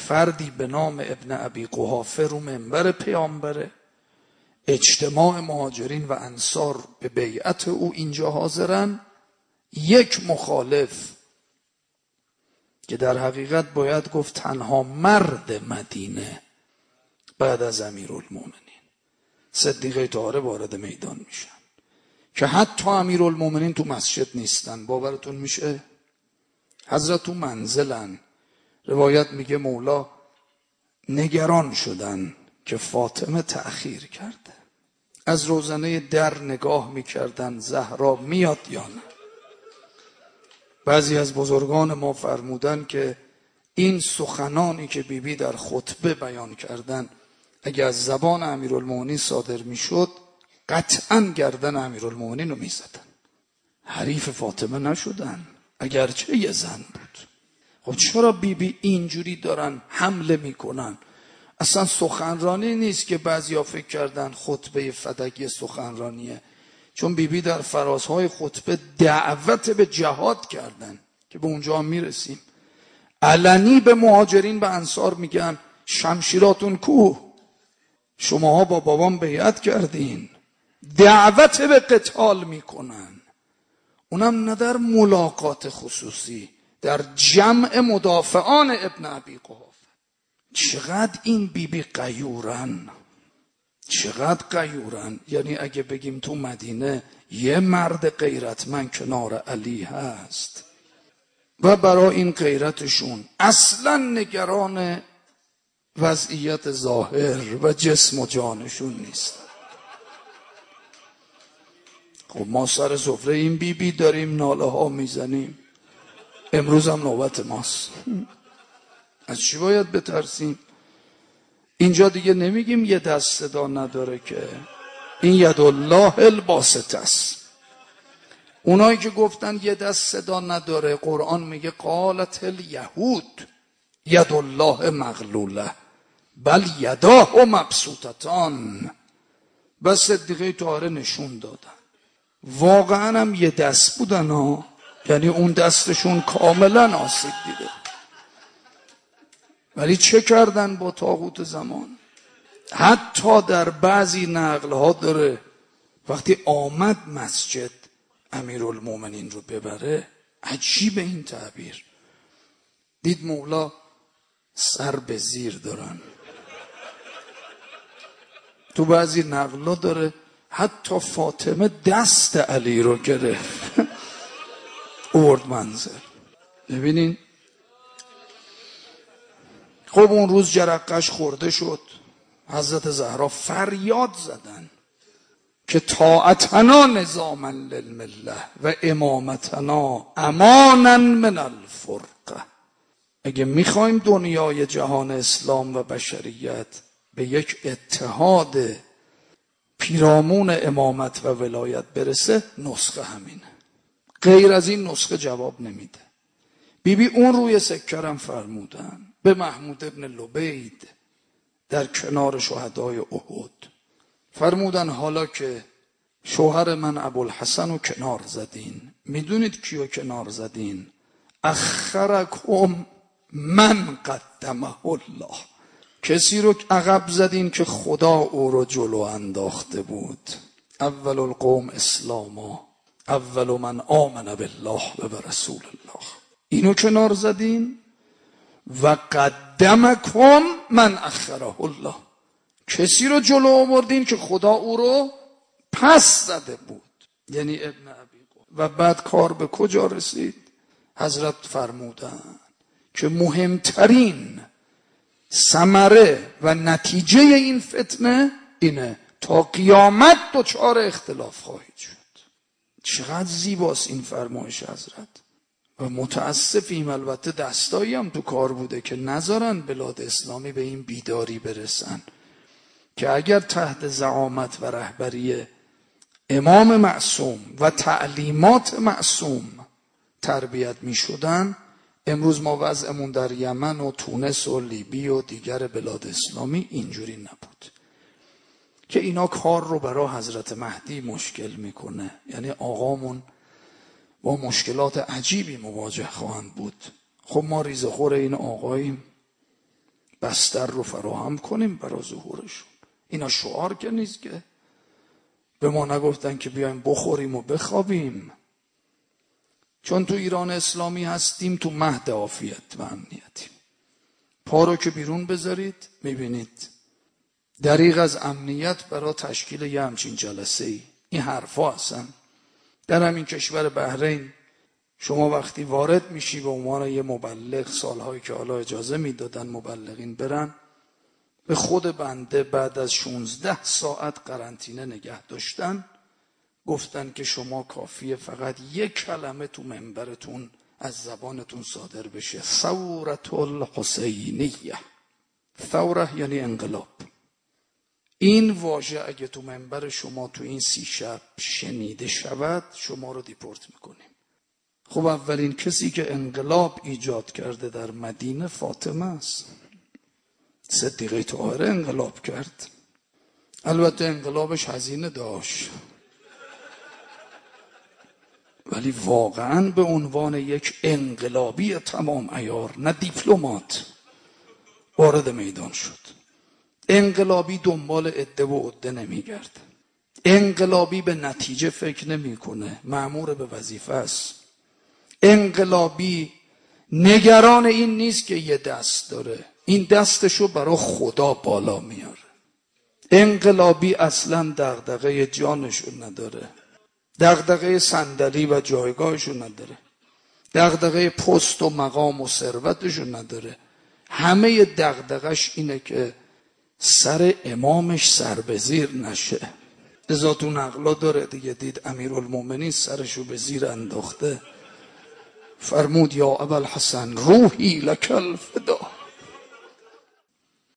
فردی به نام ابن ابی قحافه رو منبر پیامبره، اجتماع مهاجرین و انصار به بیعت او اینجا حاضرن، یک مخالف که در حقیقت باید گفت تنها مرد مدینه بعد از امیرالمومنین، صدیقه طاهره وارد میدان میشن که حتی امیرالمومنین تو مسجد نیستن. باورتون میشه؟ حضرت تو منزلن. روایت میگه مولا نگران شدن که فاطمه تأخیر کرده، از روزنه در نگاه میکردن زهرا میاد یا نه. بعضی از بزرگان ما فرمودن که این سخنانی که بیبی در خطبه بیان کردن اگه از زبان امیرالمومنین صادر میشد قطعا گردن امیرالمومنین رو میزدن، حریف فاطمه نشدن اگرچه یه زن بود. خب چرا بیبی اینجوری دارن حمله میکنن؟ اصلا سخنرانی نیست که بعضیا فکر کردن خطبه فدکی سخنرانیه، چون بیبی در فرازهای خطبه دعوت به جهاد کردن که به اونجا هم میرسیم. علنی به مهاجرین و انصار میگن شمشیراتون کو؟ شماها با بابام بیعت کردین. دعوت به قتال میکنن، اونم نه در ملاقات خصوصی، در جمع مدافعان ابن ابی قحافه. چقدر این بیبی غیورن، چقدر غیورن. یعنی اگه بگیم تو مدینه یه مرد غیرتمند کنار علی هست و برای این غیرتشون اصلا نگران وضعیت ظاهر و جسم و جانشون نیست. خب ما سر سفره این بیبی داریم ناله ها میزنیم، امروز هم نوبت ماست. از چی باید بترسیم؟ اینجا دیگه نمیگیم یه دست صدا نداره، که این یدالله الباسطه است. اونایی که گفتن یه دست صدا نداره، قرآن میگه قالت الیهود یدالله مغلوله بل یداه مبسوطتان. و صدیقه طاهره نشون دادن واقعا هم یه دست بودن ها، یعنی اون دستشون کاملا آسیب دیده. ولی چه کردن با طاغوت زمان؟ حتی در بعضی نقلها داره وقتی آمد مسجد امیرالمومنین رو ببره، عجیب این تعبیر، دید مولا سر به زیر دارن. تو بعضی نقلها داره حتی فاطمه دست علی رو گرفت اورد منزل. ببینین خب اون روز جرقش خورده شد، حضرت زهرا فریاد زدن که طاعتنا نظاما للمله و امامتنا امانا من الفرقه. اگه میخوایم دنیای جهان اسلام و بشریت به یک اتحاد پیرامون امامت و ولایت برسه، نسخه همینه، غیر از این نسخه جواب نمیده. بیبی اون روی سکرم فرمودن به محمود ابن لبید در کنار شهدای احد، فرمودن حالا که شوهر من ابوالحسن رو کنار زدین، میدونید کیو کنار زدین؟ اخرکم من قدمه الله، کسی رو عقب زدین که خدا او رو جلو انداخته بود. اول القوم اسلاما اول من آمن بالله و برسول الله، اینو کنار زدین. و قدمکم من اخره الله، کسی رو جلو آوردین که خدا او رو پس زده بود، یعنی ابن ابی قحافه. و بعد کار به کجا رسید؟ حضرت فرمودن که مهمترین ثمره و نتیجه این فتنه اینه تا قیامت دچار اختلاف خواهید شد. چقدر زیباست این فرمایش حضرت. و متاسفیم البته دستایی هم تو کار بوده که نذارن بلاد اسلامی به این بیداری برسن که اگر تحت زعامت و رهبری امام معصوم و تعلیمات معصوم تربیت می شدن، امروز ما وضعمون در یمن و تونس و لیبی و دیگر بلاد اسلامی اینجوری نبود که اینا کار رو برای حضرت مهدی مشکل میکنه. یعنی آقامون با مشکلات عجیبی مواجه خواهند بود. خب ما ریزخور این آقاییم، بستر رو فراهم کنیم برای ظهورشون. اینا شعار که نیست که. به ما نگفتن که بیایم بخوریم و بخوابیم. چون تو ایران اسلامی هستیم، تو مهد عافیت و امنیتیم. پا رو که بیرون بذارید میبینید دریغ از امنیت برای تشکیل یه همچین جلسه ای. این حرفا هستن. در همین کشور بحرین شما وقتی وارد میشی به عنوان یه مبلغ، سالهایی که حالا اجازه میدادن مبلغین برن، به خود بنده بعد از 16 ساعت قرنطینه نگه داشتن، گفتن که شما کافیه فقط یک کلمه تو منبرتون از زبانتون صادر بشه: ثورة الحسینیه. ثوره یعنی انقلاب. این واژه اگه تو منبر شما تو این 30 شب شنیده شود، شما رو دیپورت میکنیم. خب اولین کسی که انقلاب ایجاد کرده در مدینه فاطمه است. صدیقه طاهره انقلاب کرد. البته انقلابش هزینه داشت، ولی واقعا به عنوان یک انقلابی تمام عیار، نه دیپلمات، وارد میدان شد. انقلابی دنبال عده و عده نمیگرده. انقلابی به نتیجه فکر نمیکنه، مأمور به وظیفه است. انقلابی نگران این نیست که یه دست داره، این دستشو برای خدا بالا میاره. انقلابی اصلا دغدغه جانشو نداره، دغدغه صندلی و جایگاهشو نداره، دغدغه پست و مقام و ثروتشو نداره. همه دغدغش اینه که سر امامش سر به زیر نشه. لذا تو نقلا داره دیگه، دید امیرالمومنین سرشو به زیر انداخته، فرمود یا ابوالحسن روحی لک الفدا.